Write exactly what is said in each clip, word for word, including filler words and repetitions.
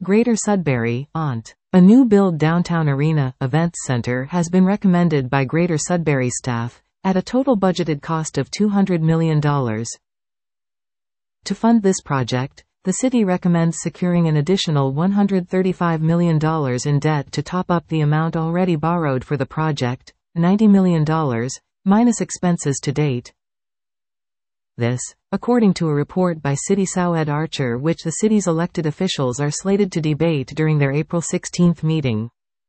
Greater Sudbury, O N T. A new build downtown arena, events center has been recommended by Greater Sudbury staff, at a total budgeted cost of two hundred million dollars. To fund this project, the city recommends securing an additional one hundred thirty-five million dollars in debt to top up the amount already borrowed for the project, ninety million dollars, minus expenses to date. This, according to a report by City Sowed Archer, which the city's elected officials are slated to debate during their April sixteenth meeting.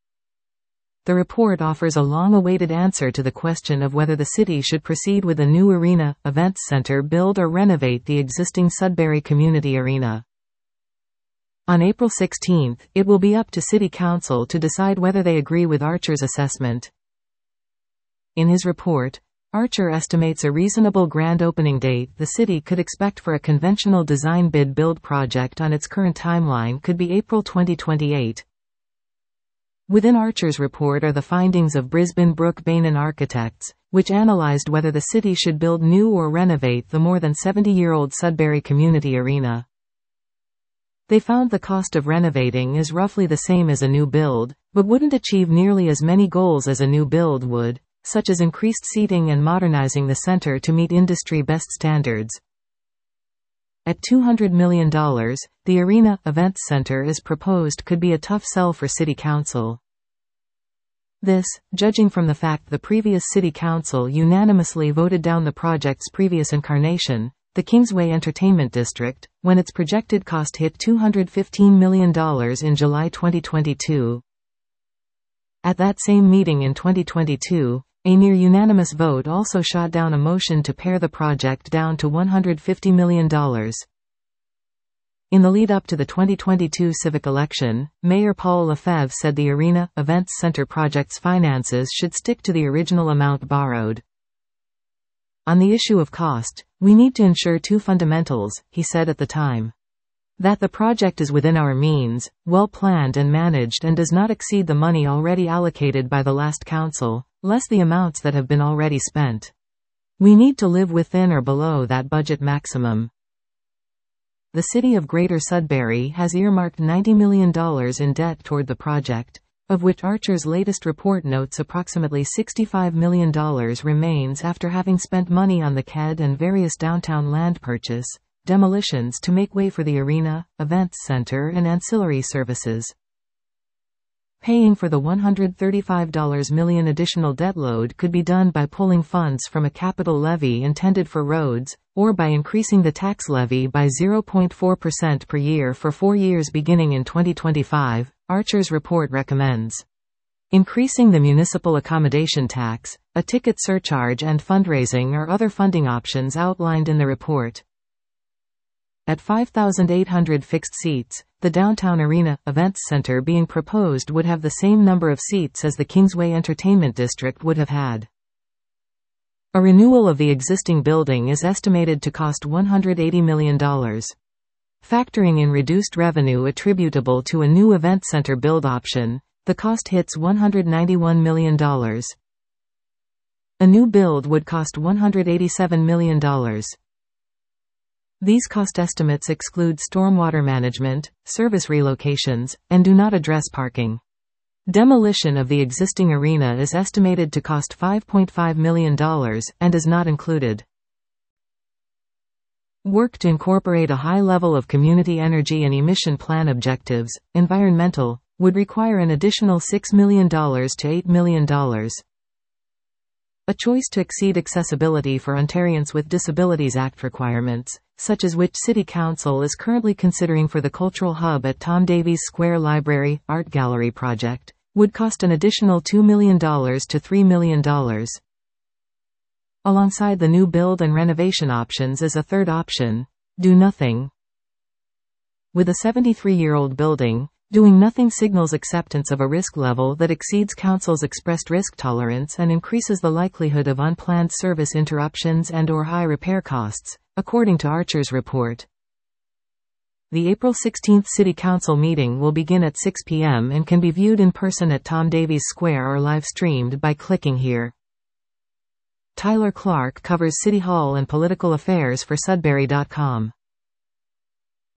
The report offers a long-awaited answer to the question of whether the city should proceed with a new arena, events center build or renovate the existing Sudbury Community Arena. On April sixteenth, it will be up to City Council to decide whether they agree with Archer's assessment. In his report, Archer estimates a reasonable grand opening date the city could expect for a conventional design bid build project on its current timeline could be April twenty twenty-eight. Within Archer's report are the findings of Brisbane Brook Bainan Architects, which analyzed whether the city should build new or renovate the more than seventy-year-old Sudbury Community Arena. They found the cost of renovating is roughly the same as a new build, but wouldn't achieve nearly as many goals as a new build would, such as increased seating and modernizing the center to meet industry best standards. At two hundred million dollars, the Arena Events Center as proposed could be a tough sell for City Council. This, judging from the fact the previous City Council unanimously voted down the project's previous incarnation, the Kingsway Entertainment District, when its projected cost hit two hundred fifteen million dollars in July twenty twenty-two. At that same meeting in twenty twenty-two, a near-unanimous vote also shot down a motion to pare the project down to one hundred fifty million dollars. In the lead-up to the twenty twenty-two civic election, Mayor Paul Lefebvre said the Arena Events Center project's finances should stick to the original amount borrowed. On the issue of cost, we need to ensure two fundamentals, he said at the time. That the project is within our means, well-planned and managed, and does not exceed the money already allocated by the last council, less the amounts that have been already spent. We need to live within or below that budget maximum. The city of Greater Sudbury has earmarked ninety million dollars in debt toward the project, of which Archer's latest report notes approximately sixty-five million dollars remains after having spent money on the C A D and various downtown land purchase, demolitions to make way for the arena, events center and ancillary services. Paying for the one hundred thirty-five million dollars additional debt load could be done by pulling funds from a capital levy intended for roads, or by increasing the tax levy by zero point four percent per year for four years beginning in twenty twenty-five, Archer's report recommends. Increasing the municipal accommodation tax, a ticket surcharge and fundraising are other funding options outlined in the report. At five thousand eight hundred fixed seats, the downtown arena, events center being proposed would have the same number of seats as the Kingsway Entertainment District would have had. A renewal of the existing building is estimated to cost one hundred eighty million dollars. Factoring in reduced revenue attributable to a new event center build option, the cost hits one hundred ninety-one million dollars. A new build would cost one hundred eighty-seven million dollars. These cost estimates exclude stormwater management, service relocations, and do not address parking. Demolition of the existing arena is estimated to cost five point five million dollars, and is not included. Work to incorporate a high level of community energy and emission plan objectives, environmental, would require an additional six million dollars to eight million dollars. A choice to exceed accessibility for Ontarians with Disabilities Act requirements, such as which City Council is currently considering for the Cultural Hub at Tom Davies Square Library, Art Gallery project, would cost an additional two million dollars to three million dollars. Alongside the new build and renovation options is a third option: do nothing. With a seventy-three-year-old building, doing nothing signals acceptance of a risk level that exceeds Council's expressed risk tolerance and increases the likelihood of unplanned service interruptions and or high repair costs, according to Archer's report. The April sixteenth City Council meeting will begin at six p m and can be viewed in person at Tom Davies Square or live-streamed by clicking here. Tyler Clark covers City Hall and political affairs for Sudbury dot com.